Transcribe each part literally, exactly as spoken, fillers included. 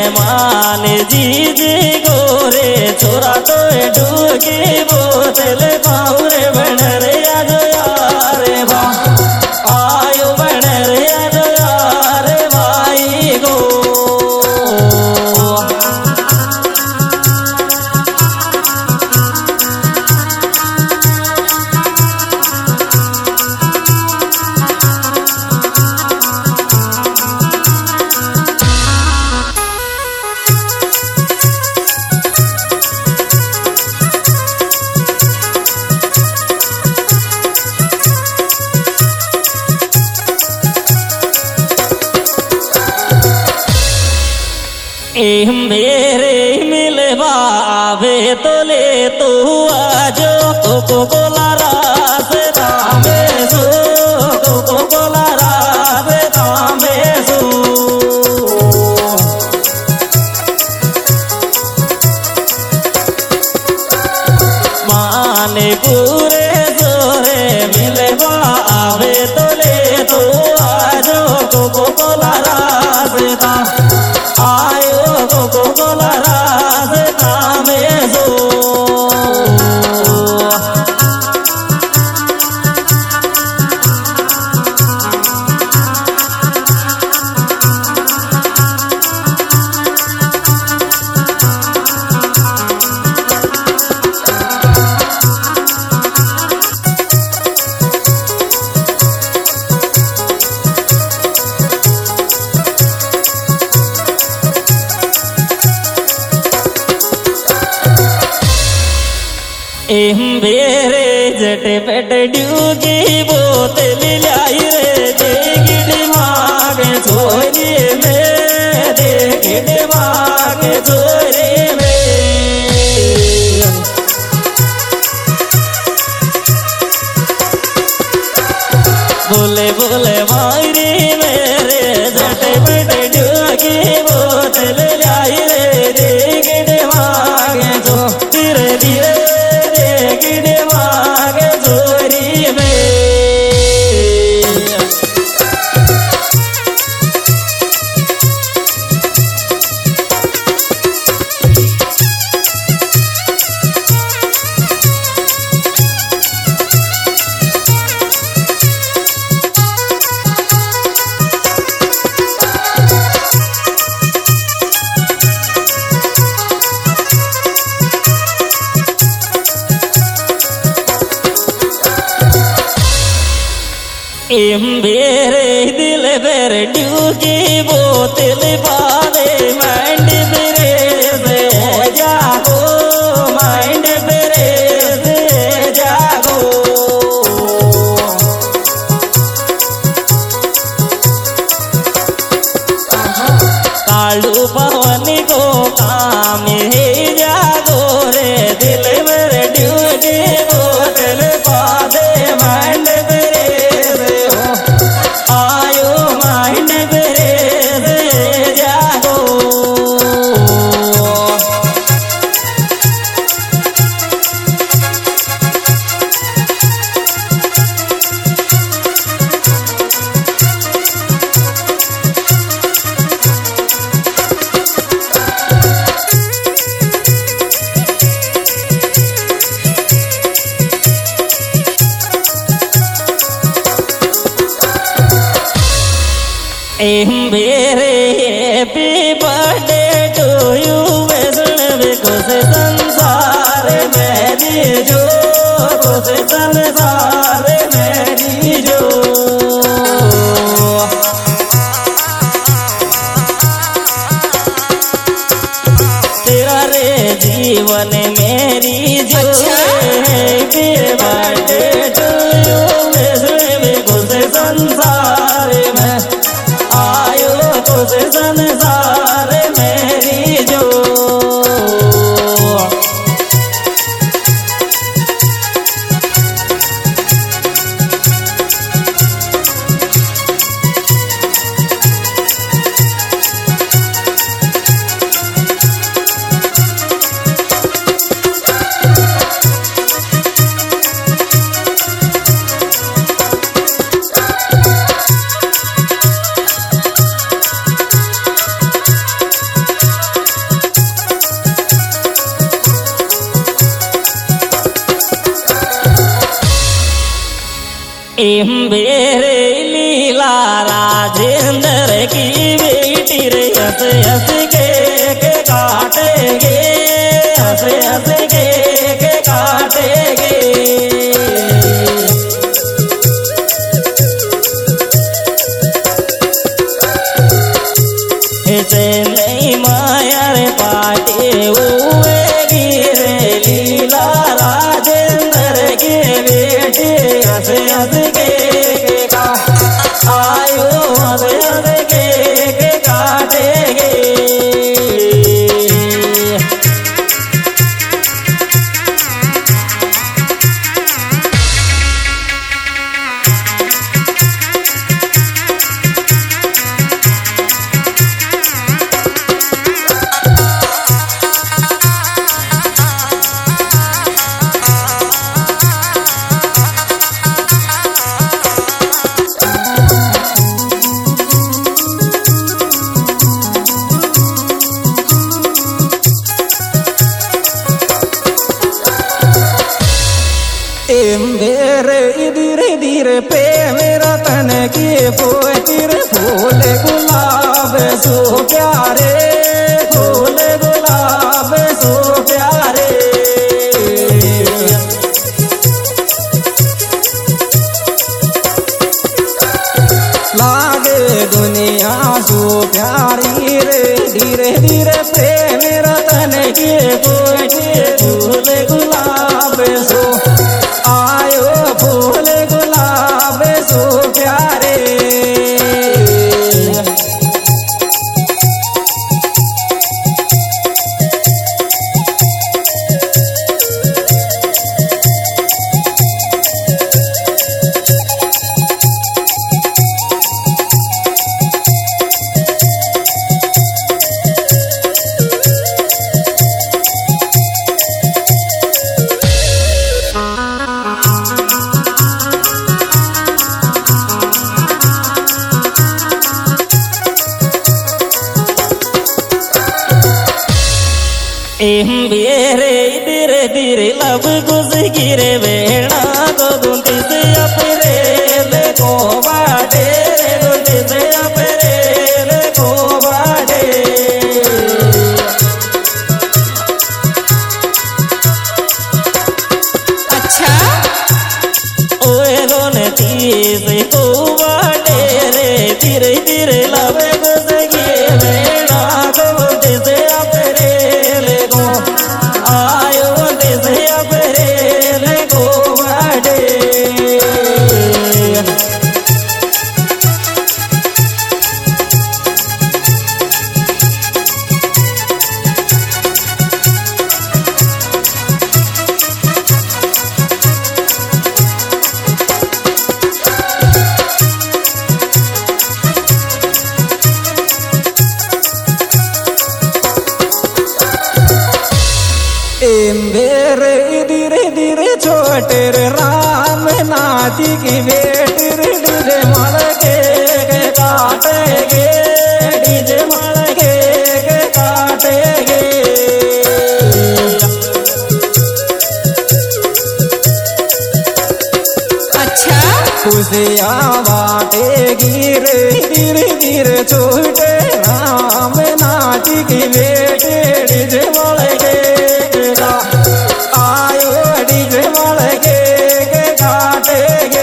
मान जीजे गोरे छोरा तो डूगी बोतल बाउरे बन रे आज यारे बा आयो बन रे आज यारे भाई गो मेरे मिलवा आवे तो ले तू आजो कोको कोला रास दामे सो कोको कोला रास दामे सो माने पूरे जोरे मिलवा आवे तो ले तू आजो कोको कोला रास दामे आयो कोको कोला रास दामे सो मेरे जटे पेट डूगी बोतल लाई रे देखिड़ माग छोरी में देखिड़ माग छोरी में बोले बोले मायरी मेरे जटे पेट डूगी बोतल लाई रे देखिड़ माग छो धीरे धीरे मेरे दिल पर डूगी बोतल पावे माइंड मेरे से जागो माइंड मेरे से जागो कालू पवन को काम है जागो रे दिल मेरे डूगी बोतल पावे माइंड मेरे happy birthday to you Vaishnav खुश संसार मेरी जो खुश संसार मेरी जो तेरा रे जीवन मेरी जो happy birthday to you Vaishnav खुश संसार में आयो खुश संसार मेरी जो मेरे लीला राजेंद्र की बेटी रे हंस हंस के, के काटेगे, हंस हंस के, के काटेगे। नहीं माया रे पाटे हुए गिरे लीला राजेंद्र की बेटी हंस हंस के, के का आयो हंस हंस के, के काटेगे। मेरे धीरे धीरे पे मेरा तन की पोतिर फूल गुलाब सो प्यारे, फूल गुलाब सो प्यारे। लागे दुनिया सो प्यारी रे, धीरे धीरे पे मेरा तन की पोतिर फूल गुलाब सो आयो, फूल गुलाब सो प्यारे। मेरे धीरे धीरे लब घुस गिरे बेड़ा को गुंटी से अपरे ले को बाटे, गुंटी से अपरे ले को बाटे। अच्छा ओए गुंटी से को बाटे रे, धीरे धीरे लब घुस गिरे बेड़ा को गुंटी से अपरे आयो देश अपरे ले को बाटे। मेरे धीरे धीरे छोटे राम नाती की बेटी रे, डीजे मल के, के काटेगे, डीजे मल के, के काटेगे। अच्छा खुशियाँ बाटेगी रे, धीरे धीरे छोटे राम नाती की बेटी डीजे मल के, आयो डीजे मल के, के काटेगे।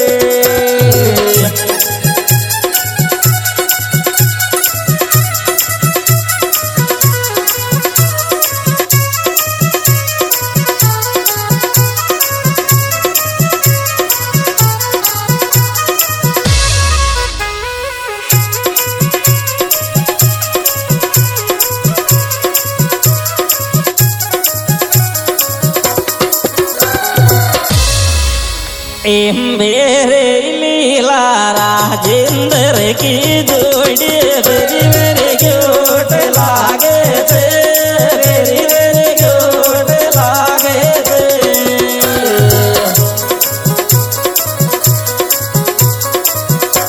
मेरे लीला राजेंद्र की जोड़ी मेरी मेरी क्यूट लागे थे, मेरी मेरी क्यूट लागे थे।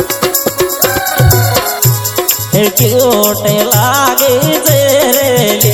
क्यूट लागे थे रे